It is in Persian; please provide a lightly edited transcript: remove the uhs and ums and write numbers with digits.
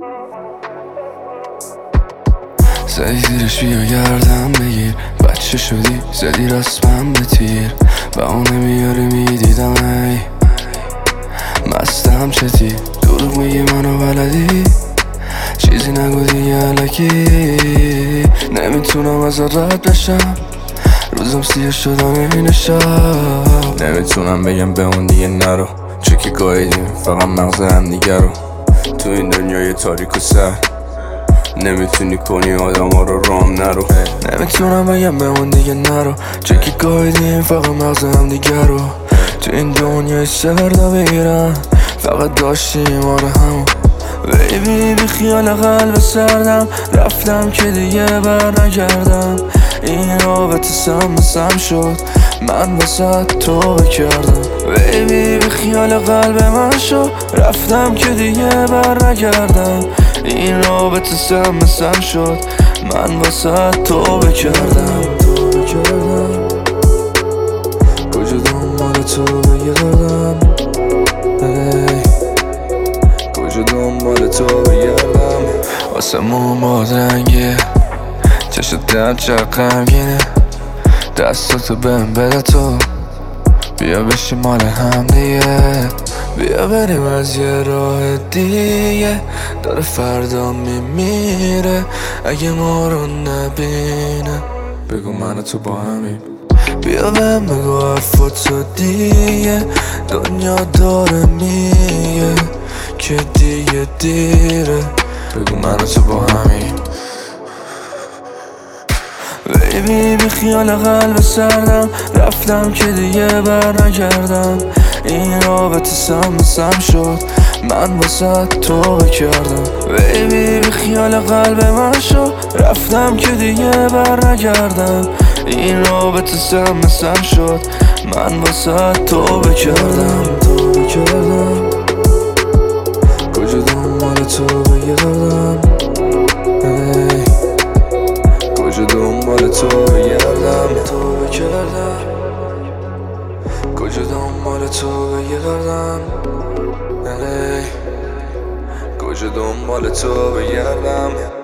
زدی زیرش بیا گردم بگیر، بچه شدی زدی رسمم به تیر، بهانه میاری میدیدم ای مستم چتی، دروغ میگی منو بلدی، چیزی نگو دیگه الکی، نمیتونم ازت رد بشم، روزم سیاه شدن این شب. نمیتونم بگم به اون دیگه نرو، چه که گاهیدیم فقط مغز هم دیگه رو، تو این دنیای تاریک و سر نمیتونی کنی آدم ها رو رام نرو. نمیتونم بگم به اون دیگه نرو، چه که گاهیدیم فقط مغز هم دیگه رو، تو این دنیای سرد بگیرم فقط داشتیم آره همون. بیبی بی خیال قلب سردم رفتم که دیگه بر نگردم، این رابطه سم شد من واسه تو بکردم. بیبی بی خیال قلب من شد رفتم که دیگه بر نگردم، این رابطه سم شد من واسه تو بکردم. کجا دنبال تو بگردم، کجا دنبال تو بگردم، واسه مومات رنگیه چشت درد چقدر غمگینه، دستاتو بهم بده تو بیا بشی مال هم دیگه، بیا بریم از یه راه دیگه، داره فردا میمیره اگه ما رو نبینه، بگو من و تو با همیم، بیا بهم بگو حرفاتو دیگه، دنیا داره میگه که دیگه دیره، بگو من و تو با همیم. بیبی بی خیال قلب سردم رفتم که دیگه بر نگردم، این رابطه سم شد من واسه تو بکردم. بیبی بی خیال قلب من شد رفتم که دیگه بر نگردم، این رابطه سم شد من واسه تو بکردم. کجا دنبال تو بگردم، کجا دنبال تو بگردم، کجا دنبال تو بگردم، کجا دنبال تو بگردم.